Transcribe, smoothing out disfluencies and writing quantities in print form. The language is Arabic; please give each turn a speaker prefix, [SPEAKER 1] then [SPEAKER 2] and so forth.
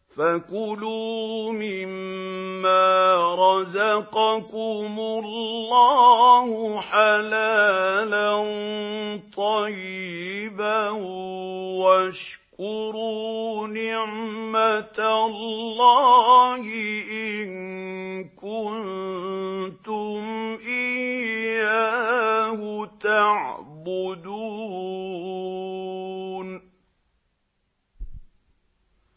[SPEAKER 1] فَكُلُوا مِمَّا رَزَقَكُمُ اللَّهُ حَلَالًا طَيِّبًا وَاشْكُرُوا نِعْمَةَ اللَّهِ